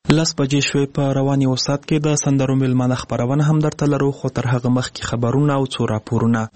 10 بجې شوې په رواني وسات کې د سندرو میلمانه خبرونه هم درته لرو، خو تر هغه مخکې خبرونه او څو راپورونه.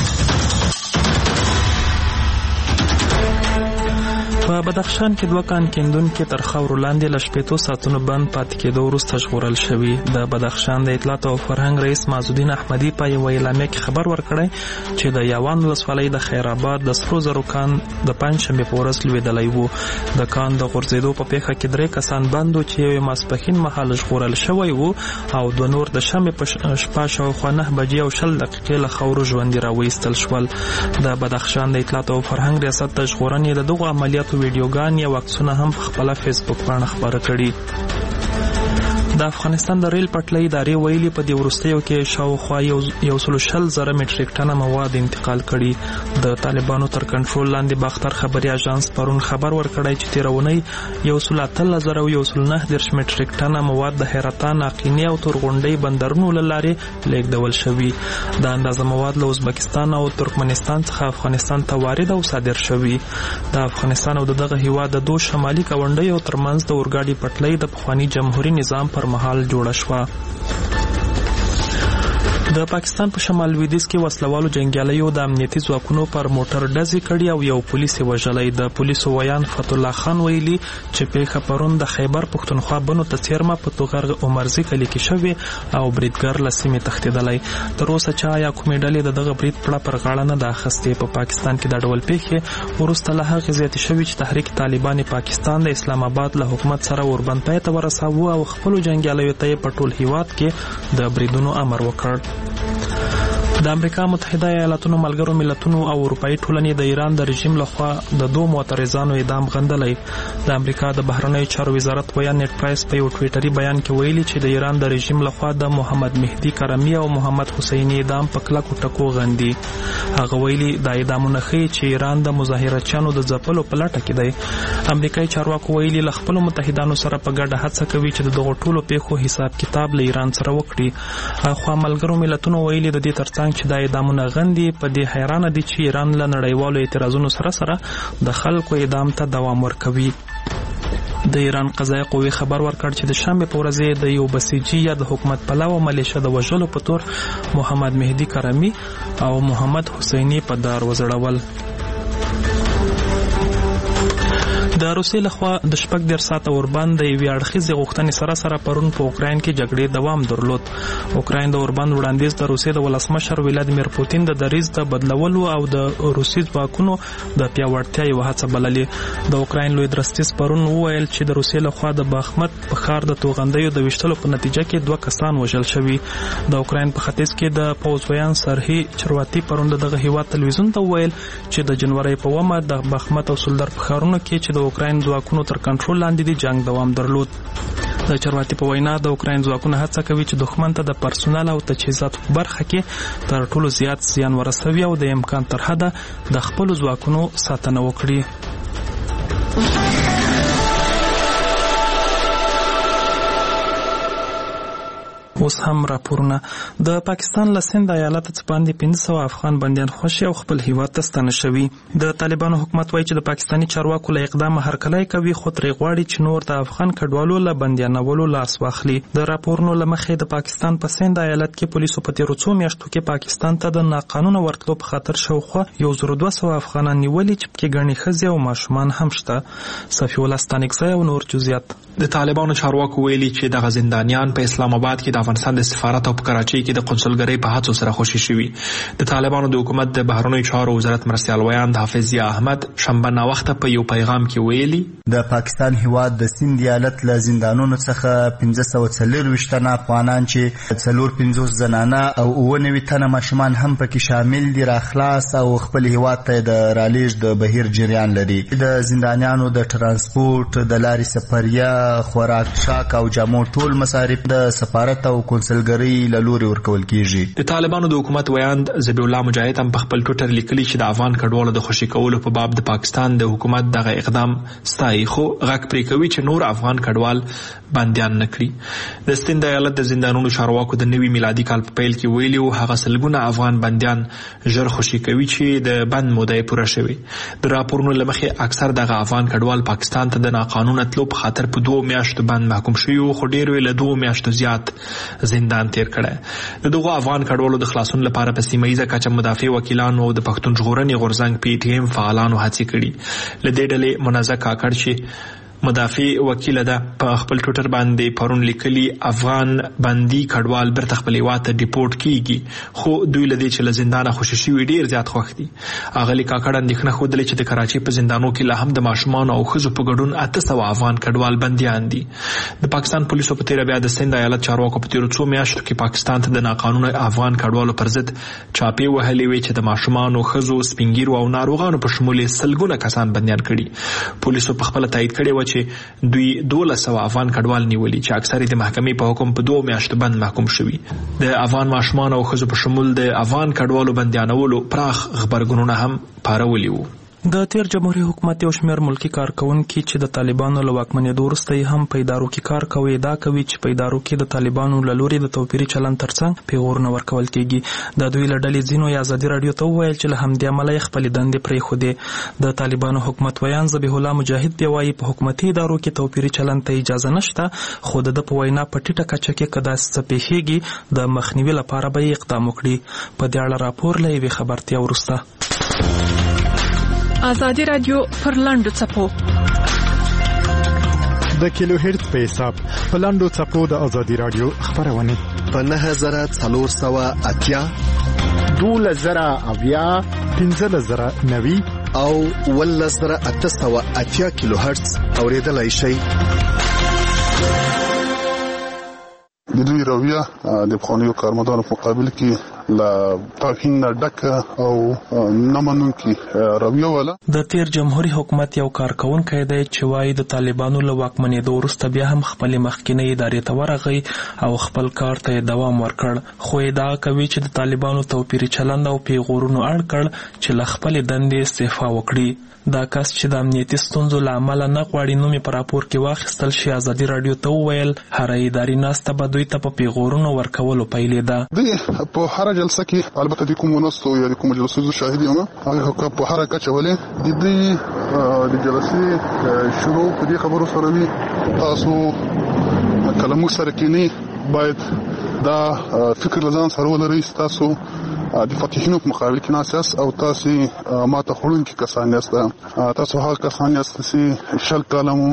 په بدخشان کې 2 کان کیندونکي تر خاورو لاندې له 8 ساعتونو بند پاتې کېدو وروسته ژغورل شوي. د بدخشان د اطلاعات او فرهنګ رئیس معزالدین احمدي په یوه اعلامیه کې خبر ورکړی چې د یاوان ولسوالۍ د خیرآباد د سرو زرو کان د پنجشنبې په ورځ لوېدلی وو. د کان د غورځېدو په پیښه کې 3 کسان بند وو چې یو ماسپښین مهال ژغورل شوی وو او 2 نور د شنبې په شپه شاوخوا 9 بجې او 20 دقیقې له خاورو ژوندي راویستل شول. د بدخشان د اطلاعات او فرهنګ ریاست د ژغورنې د دغو عملیاتو ویډیوګان یا عکسونه هم په خپله فیسبوک پاڼه خپاره کړي. د افغانستان د ریل پټلۍ ادارې ویلي په دې وروستیو کې شاوخوا 120,000 میټریک ټنه مواد انتقال کړي. د طالبانو تر کنټرول لاندې باختر خبري اژانس پرون خبر ورکړی چې تېره اونۍ 113,119 میټریک ټنه مواد د حیرتان، عقینې او تورغونډۍ بندرونو له لارې لیږدول شوي. دا اندازه مواد له ازبکستان او ترکمنستان څخه افغانستان ته وارد او صادر شوي. د افغانستان او دغه هیواد د 2 شمالي ګاونډیو ترمنځ د اورګاډي پټلۍ د پخواني جمهوري نظام پر مهال جوړه شوه. د پاکستان په شمال لویدیځ کې وسلوالو جنګیالیو د امنیتي ځواکونو پر موټر ډزې کړي او یو پولیس یې وژلی. د پولیسو ویان فتح الله خان ویلي چې پیښه پرون د خیبر پښتونخوا بنو ته څیرمه په توغرغ عمرزي کلي کې شوې او بریدګر له سیمې تښتېدلی. تر اوسه چا یا کومې ډلې د دغه برید پړه پر غاړه نه ده اخیستې. په پاکستان کې دا ډول پیښې وروسته له هغې زیاتې شوي چې تحریک طالبان پاکستان د اسلام آباد له حکومت سره وربند پای ته ورساوه او خپلو جنګیالیو ته یې په ټول هیواد کې د بریدونو امر وکړ. د امریکا متحده ایالاتونو ملګرو ملتونو او اروپایي ټولنې د ایران د رژیم لخوا د 2 معترضانو اعدام غندلی. د امریکا د بهرنیو چارو وزارت ویان نیټ پرایس په یو ټویټري بیان کې ویلي چې د ایران د رژیم لخوا د محمد مهدي کرمی او محمد حسیني اعدام په کلکو ټکو غندي. هغه ویلي دا اعدامونه ښیي چې ایران د مظاهرچیانو د ځپلو په لټه کې دی. امریکایي چارواکو ویلي له خپلو متحدانو سره په ګډه هڅه کوي چې د دغو ټولو پیښو حساب کتاب له ایران سره وکړي. اخوا ملګرو ملتونو ویلي د دې ترڅنګ چې دا اعدامونه غندي په دې حیرانه دي چې ایران له نړیوالو اعتراضونو سره د خلکو اعدام ته دوام ورکوي. د ایران قضایي قوې خبر ورکړ چې د شنبې په ورځ د یو بسیجي یا د حکومت پلوه ملیشه د وژلو په تور محمد مهدي کرمی او محمد حسیني په دار وځړول. د روسیې لخوا د 14 ساعته اوربند د یوې اړخیزې غوښتنې سره پرون په اوکراین کې جګړې دوام درلود. اوکراین د اوربند وړاندیز د روسیې د ولسمشر ولادیمیر پوتین د دریځ د بدلولو او د روسي ځواکونو د پیاوړتیا یوه هڅه بللې. د اوکراین لوی درستیز پرون وویل چې د روسیې لخوا د باخمت په ښار د توغندیو د ویشتلو په نتیجه کې 2 کسان وژل شوي. د اوکراین په ختیځ کې د پوځویان سرهي چرواتی پرون دغه هیواد تلویزیون ته وویل چې د جنوري په 1 د باخمت او سولدر په ښارونو کې چې د اوکراین ځواکونو تر کنټرول لاندې دي جنگ دوام درلود. د چرواتی په وینا د اوکراین ځواکونه هڅه کوي چې دښمن ته د پرسونل او تجهیزاتو په برخه کې تر ټولو زیات زیان ورسوي او د امکان تر حده د خپلو ځواکونو ساتنه وکړي. اوس هم راپورونه. د پاکستان له سند ایالت څخه باندې 500 افغان بندیان خوشي او خپل هیواد ته ستنه شوي. د طالبانو حکومت وایي چې د پاکستاني چارواکو له اقدامه هرکلی کوي، خو ترې غواړي چې نور د افغان کډوالو له بندیانولو لاس واخلي. د راپورونو له مخې د پاکستان په سند ایالت کې پولیسو په تیرو څو میاشتو کې پاکستان ته د ناقانونه ورتلو په خاطر شاوخوا 1,200 افغانان نیولي چې پکې ګڼې ښځې او ماشومان هم شته. صفي الله ستانکزی او نور جزئیات. د طالبانو چارواکو ویلي چې دغه زندانیان په اسلام آباد کې د افغانستان د سفارت او په کراچۍ کې د قونسلګرۍ په هڅو سره خوشي شوي. د طالبانو د حکومت د بهرنیو چارو وزارت مرستیال ویان د حافظ ضیا احمد شنبه ناوخته په یو پیغام کې ویلي د پاکستان هیواد د سند ایالت له زندانونو څخه 540 تنه افغانان چې 450 زنانه او 99 تنه ماشومان هم پکې شامل دي را خلاص او خپل هیواد ته د رالېږد د بهیر جریان لري. د زندانیانو د ترانسپورت، د لارې سفریه، خوراک شاک او جامو ټول مصارف د سفارت او او کونسلګرۍ له لوري ورکول کیږي. د طالبانو د حکومت ویاند ذبیح الله مجاهد هم په خپل ټویټر لیکلي چې د افغان کډوالو د خوشي کولو په باب د پاکستان د حکومت دغه اقدام ستایي، خو غږ پرې کوي چې نور افغان کډوال بندیان نه کړي. د سند ایالت د زندانونو چارواکو د نوي میلادي کال په پیل کې ویلي وو هغه سلګونه افغان بندیان ژر خوشي کوي چې د بند موده پوره شوي. د راپورونو له مخې اکثر دغه افغان کډوال پاکستان ته د ناقانونه تلو په خاطر په 2 میاشتو بند محکوم شوي وو، خو ډېر له 2 میاشتو زیات زندان تیر کړی. د دغو افغان کډوالو د خلاصون لپاره په سیمه ییزه کچه مدافع وکیلانو او د پښتون ژغورنې غورځنګ PTM فعالانو هڅې کړي. له دې ډلې منازع کاکړ چې مدافع وکیل ده په خپل ټویټر باندې پرون لیکلي افغان بندي کډوال برته خپل هیواد ته ډیپورټ کیږي، خو دوی له دې چې له زندانه خوشي شوي ډیر زیات خوښ دي. اغلی کاکړ اندېښنه ښودلې چې د کراچۍ په زندانو کې لا هم د ماشومانو او ښځو په ګډون 800 افغان کډوال بندیان دي. د پاکستان پولیسو په تیره بیا د سند ایالت چارواکو په تیرو 2 میاشتو کې پاکستان ته د ناقانونه افغان کډوالو پر ضد چاپې وهلې وې چې د ماشومانو، ښځو، سپینګیرو او ناروغانو په شمول سلګونه کسان بندیان کړي. پولیسو په خپل تایید کړی و چې دوی 1200 افغان کډوال نیولي چې اکثر د محکمې په حکم په 2 میاشتو بند محکوم شوي. د افغان ماشومان او ښځو په شمول د افغان کډوالو بندیانولو پراخ غبرګونونه هم پارولي وو. د تیر جمهوریت حکومت یو شمېر ملکی کارکونکي چې د طالبانو له واکمنېدو وروسته یې هم په ادارو کې کار کوي ادعا کوي چې په ادارو کې د طالبانو له لوري د توپیري چلند ترڅنګ پیغورونه ورکول کېږي. د دوی له ډلې ځینو یې ازادي راډیو ته وویل چې له همدې امله یې خپلې دندې پرېښودې. د طالبانو حکومت ویان ذبیح الله مجاهد بیا وایي په حکومتي ادارو کې توپیري چلند ته اجازه نشته، خو د ده په وینا په ټیټه کچه کې که داسې څه پیښیږي د مخنیوي لپاره به یې اقدام وکړي. په دې اړه راپور له یوې خبرتیا وروسته. آزادی رادیو پر لاندو څپو د کیلو هرتز په حساب په لاندو څپو د آزادی رادیو خبرونه په 9480 12000 15090 او 11880 کیلو هرتز اوریدلای شئ. د دوی رویه د پخوانیو کارمندانو په مقابل کې لا توهین ډک او نمنونکي رویه ولا. د تیر جمهوریت حکومت یو کارکونکی دی چې وایي د طالبانو له واکمنېدو وروسته بیا هم خپلې مخکینۍ ادارې ته ورغی او خپل کار ته دوام ورکړ، خو ادعا کوي چې د طالبانو توپیري چلند او پیغورونو اړ کړ چې له خپلې دندې استعفا وکړي. دا کس چې د امنیتي ستونزو له امله نه غواړي نوم یې په راپور کې واخیستل شي ازادي راډیو ته وویل هره اداري ناسته به دوی ته په پیغورونو ورکولو پیلېده. دوی په هره جلسه کې البته د کومو ناستو یا د کومو جلسو زه شاهد یم، هغه په هره کچه ولې د دوی د جلسې شروع په دې خبرو سره وي تاسو کله موږ سره کېنئ باید دا فکر لزان سره ولرئ تاسو د فاتحینو په مقابل کې ناس او تاسو ماته خورونکي کسان یاست، تاسو هغه کسان یاست چې شل کاله مو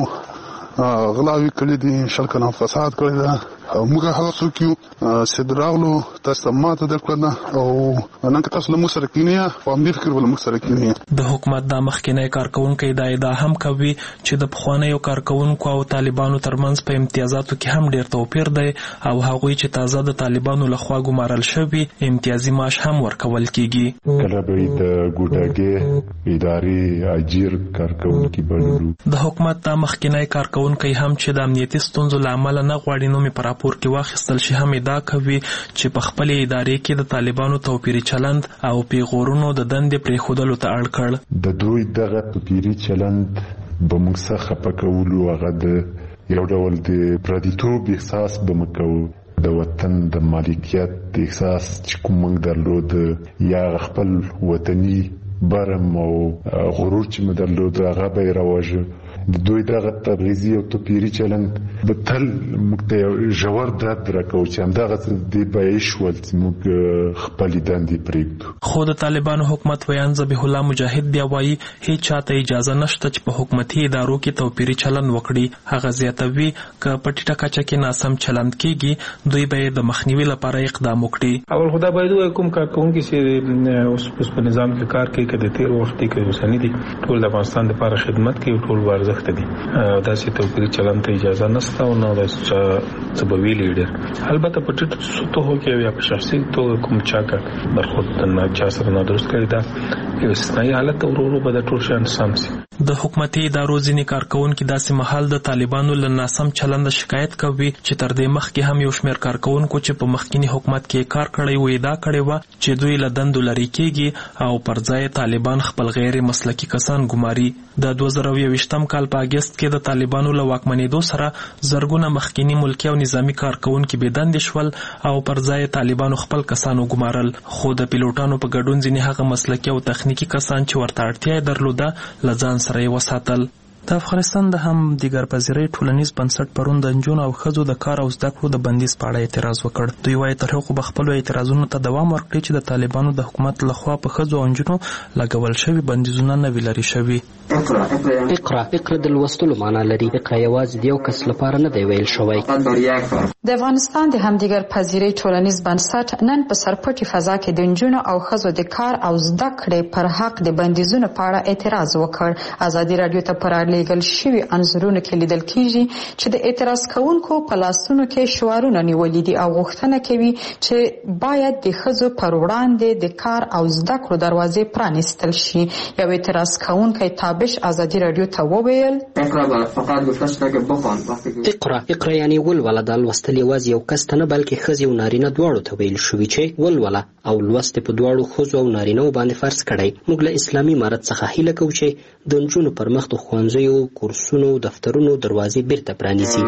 غلاوي کړي دي، شل کاله فساد کړی ده. موږ هغه څوک یو چې راغلو تاسو ماته درکړه او نن که تاسو له موږ سره کېنئ په همدې فکر ول موږ سره کېنئ. د حکومت د مخکینی کارکونکي دا ادعا هم کوي چې د پخوانیو کارکونکو او طالبانو ترمنځ په امتیازاتو کې هم ډیر توپیر دی او هغوی چې تازه د طالبانو لخوا ګمارل شوي امتیازي معاش هم ورکول کیږي. کله به د ګوډاګي ادارې اجیر کارکونکي بللو. د حکومت د مخکینی کارکونکي هم چې د امنیتي ستونزو له امله نه غواړي نوم یې په راپور کې واخیستل شي هم ادعا کوي چې په خپلې ادارې کې د طالبانو توپیري چلند او پیغورونو د دندې پرېښودلو ته اړ کړ. د دوی دغه توپیري چلند به موږ څخه خفه کولو، هغه د یو ډول د پردیتوب احساس به موږ کوو، د وطن د مالکیت احساس چې کوم موږ درلود یا خپل وطني برم او غرور چې موږ درلود هغه به یې راوژه. د دوی دغه تبعیضي او توپیري چلند به تل موږ ته ژور درد راکوي چې همدغه دې به شول چې موږ خپلې دندې پرېږدو. خو د طالبانو حکومت ویان ذبیح الله مجاهد بیا وایي هیڅ چاته اجازه نشته چې په حکومتي ادارو کې توپیري چلند وکړي. هغه زیاتوي که په ټیټه کچه کې ناسم چلند کېږي دوی به د مخنیوي لپاره اقدام وکړي. اول خدا باید وایي کوم کارکونکي چې اوس په نظام کې کار کوي که د تېر وخت کې اوسني دي ټول د افغانستان لپاره خدمت کوي، ټول ورزښت دي. داسې توپیري چلند ته اجازه نشته او نه داسې څه به ویلي ډېر. البته په ټیټو سطحو کې یا په شخصي توګه کوم چا برخورد چا سره نادرست کړی دا یو استثنایي حالت ورو ورو به د ټول شیان سم شي. د حکومتي ادارو ځینې کارکونکي داسې مهال د طالبانو له ناسم چلند شکایت کوي چې تر دې مخکې هم یو شمېر کارکونکو چې په مخکینی حکومت کې کار کړی و ادعا کړې وه چې دوی له دندو لرې کېږي او پر ځای طالبان خپل غیر مسلکي کسان ګماري. د 2021 کال په اګست کې د طالبانو له واکمنېدو سره زرګونه مخکینی ملکي او نظامی کارکونکي بې دندې شول او پر ځای طالبانو خپل کسان وګمارل. خو د پیلوټانو په ګډون ځینې هغه مسلکي او تخنیکي کسان چې ورته اړتیا یې درلوده له ځان سره یې وساتل. د افغانستان د هم دیګرپذیرۍ ټولنیز بنسټ پرون د نجونو او ښځو د کار او زده کړو د بندیز په اړه اعتراض وکړ. دوی وایي تر هغو به خپلو اعتراضونو ته دوام ورکړي چې د طالبانو د حکومت لخوا په ښځو او نجونو لګول شوي بندیزونه نه وي لرې شوي. اقرا د لوستلو معنا لري. اقرا یوازې د یو کس لپاره نه دی ویل شوی. د افغانستان د هم دیګرپذیرۍ ټولنیز بنسټ نن په سرپټي فضا کې د نجونو او ښځو د کار او زده کړې پر حق د بندیزونو په اړه اعتراض وکړ. ازادي راډیو ته پر لیږل شوي انځورونو کې لیدل کیږي چې د اعتراض کوونکو په لاسونو کې شعارونه نیولي دي او غوښتنه کوي چې باید د ښځو پر وړاندې د کار او زده کړو دروازې پرانیستل شي. یو اعتراض کوونکی تابش ازادي راډیو ته وویل اقرا یعنی ولوله د لوستل یوازې یو کس ته نه بلکې ښځې او نارینه دواړو ته ویل شوي چې ولوله او لوست په دواړو ښځو او نارینهو باندې فرض کړی. موږ له اسلامي امارت څخه هیله کوو چې د نجونو پر مخ د ښوونځیو کورسونو دفترونو دروازې بیرته پرانیزي.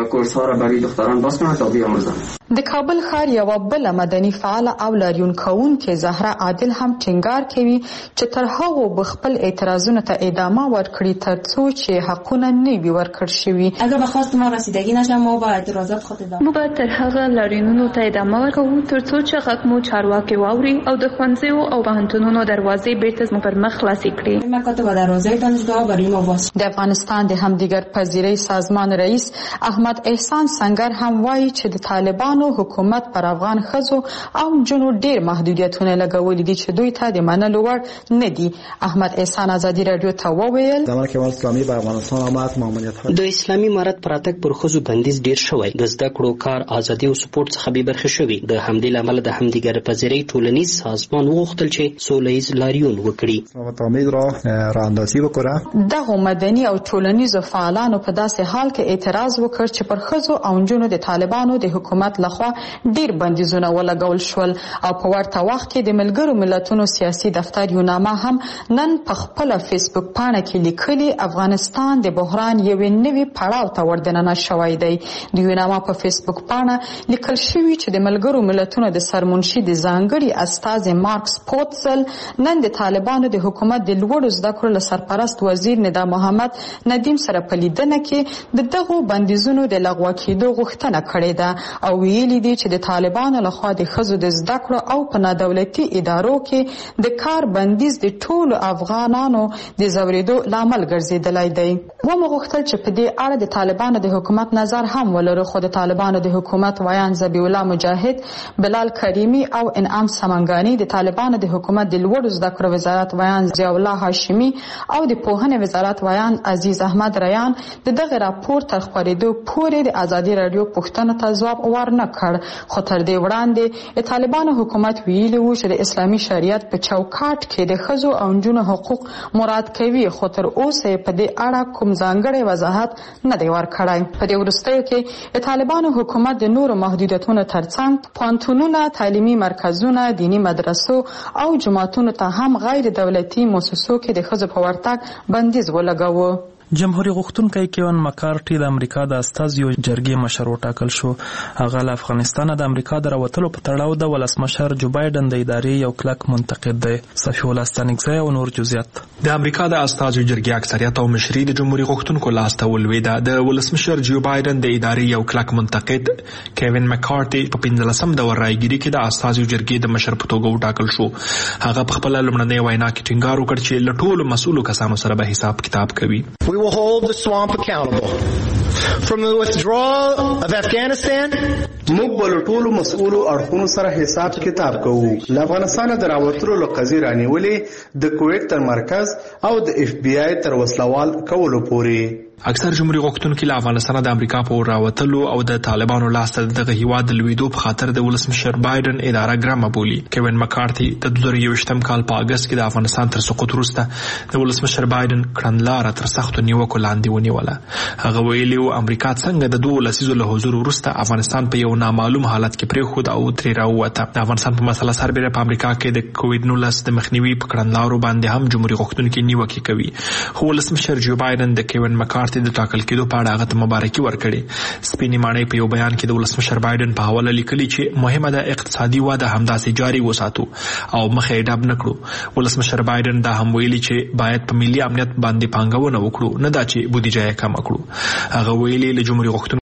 د کابل ښار یوه بله مدني فعاله او لاریون کوونکې زهره عادل هم ټینګار کوي چې تر هغو به خپل اعتراضونو ته ادامه ورکړي تر څو چې حقونه نه وي ورکړل شوي. اگر به خواست ما رسیدگی نشه ما با اعتراضات خود ادامه موږ به تر هغه لاریونونو ته ادامه ورکوو تر څو چې غږ مو چارواکي واوري او د ښوونځیو او پوهنتونونو دروازې بیرته زموږ پر مخ خلاصې کړي. مکاتب دروازه دانشگاه برای ما باز. د افغانستان د همدیګرپذیرۍ سازمان رئیس احمد احسان سنگر هم وایي چې د طالبانو حکومت پر افغان ښځو او نجونو ډېر محدودیتونه لګولي دي چې دوی ته د منلو وړ نه دي. احمد احسان ازادي راډیو ته وویل زمانه کې اسلامي په افغانستان آمد ماموریت د اسلامي امارت پر اتک پر ښځو بندیز ډیر شوی. د زده کړو کار ازادي او سپورت څخه به برخه شوی. د همدې لامل د همدیګرپذیرۍ ټولنیز سازمان وغوښتل چې سولهییز لاریون وکړي. امید را اندازي وکړه. دغه مدني او ټولنیزو فعالانو په داسې حال کې اعتراض وکړ چې پر ښځو او نجونو د طالبانو د حکومت لخوا ډیر بندیزونه ولګول شول او په ورته وخت کې د ملګرو ملتونو سیاسي دفتر یوناما هم نن په خپل فیسبوک پاڼه کې لیکلي افغانستان د بحران یوې نوې پړاو ته وردننه شوی دی. د یوناما په فیسبوک پاڼه لیکل شوي چې د ملګرو ملتونو د سرمنشي د ځانګړي استازي مارکس پوتسل نن د طالبانو د حکومت د لوړو زده کړو له سرپرست وزیر ندا محمد ندیم سره په لیدنه کې د دغو بندیزونو د لغوه کېدو غوښتنه کړې ده او ویلي دي چې د طالبانو لخوا د ښځو د زده کړو او په نادولتي ادارو کې د کار بندیز د ټولو افغانانو د ځورېدو لامل ګرځېدلی دی. ومغوښتل چې په دې اړه د طالبانو د حکومت نظر هم ولرو خو د طالبانو د حکومت ویان ذبیح الله مجاهد، بلال کریمی او انعام سمنګانی، د طالبانو د حکومت د لوړو زده کړو وزارت ویان ضیاء الله هاشمي او د پوهنې وزارت ویان عزیز احمد ریان د دغه راپور تر خپرېدو پورې د ازادي راډیو پوښتنو ته ځواب ورنه کړ. خو تر دې وړاندې د طالبانو حکومت ویلي و چې د اسلامي شریعت په چوکاټ کې د ښځو او نجونو حقوق مراد کوي خو تر اوسه په دې اړه کوم ځانګړی وضاحت نه دی ورکړی. په دې وروستیو کې د طالبانو حکومت د نورو محدودیتونو ترڅنګ پوهنتونونه، تعلیمي مرکزونه، دینی مدرسو او جماعتونو ته هم غیر دولتي مؤسسو کې د ښځو په ورتګ بندیز ولګاوه. جمهوریت غوښتونکی کیون مکارټي د امریکا د استازیو جرګې مشر وټاکل شو. هغه له افغانستان د امریکا د راوتلو په تړاو د ولسمشر جو بایدن د ادارې یو کلک منتقد دی. صفي الله ستانکزی او نور جزئیات. د امریکا د استازیو جرګې اکثریت او مشري د جمهوریت غوښتونکو لاس ته ولوېده. د ولسمشر جو بایدن د ادارې یو کلک منتقد کیون مکارټي په 15 دور رايګيري کې د استازیو جرګې د مشر په توګه وټاکل شو. هغه په خپل لومړنۍ وینا کې ټینګار وکړ چې له ټولو مسؤلو کسانو سره به حساب کتاب کوي. We will hold the swamp accountable. From the withdrawal of Afghanistan, موږ به ټولو مسؤلو اړخونو سره حساب کتاب کوو. له افغانستان د راوتلو له قضیې رانیولې د کویت تر مرکز او د اف بی آی تر وسلوال کولو پورې. اکثر جمهوریت غوښتونکي له افغانستان د امریکا په راوتلو او د طالبانو لاسته دغه هیواد د لویدو په خاطر د ولسمشر بایدن اداره ګرامه بولي. کیوین مکارتي د 2021 کال په اگست کې د افغانستان تر سقوط وروسته د ولسمشر بایدن کړنلاره تر سختو نیوکو لاندې ونیوله. هغه ویلي و امریکا څنګه د 2 لسیزو له حضور وروسته افغانستان په یو نامعلوم حالت کې پریښود او ترې راووته. د افغانستان په مسله سربېره په امریکا کې د کووډ-19 د مخنیوي په کړنلارو باندې هم جمهوریت غوښتونکي نیوکې کوي. خو ولسمشر جو بایدن د کیوین مکارتي د ټاکل کېدو په اړه هغه ته مبارکي ورکړې. سپینې ماڼۍ په یو بیان کې د ولسمشر بایدن په حواله لیکلي چې مهمه ده اقتصادي وده همداسې جاري وساتو او مخه یې ډب نه کړو. ولسمشر بایدن دا هم ویلي چې باید په ملي امنیت باندې پانګونه وکړو، نه دا چې بودیجه یې کمه کړو. هغه ویلي له جمهوریت غوښتونکو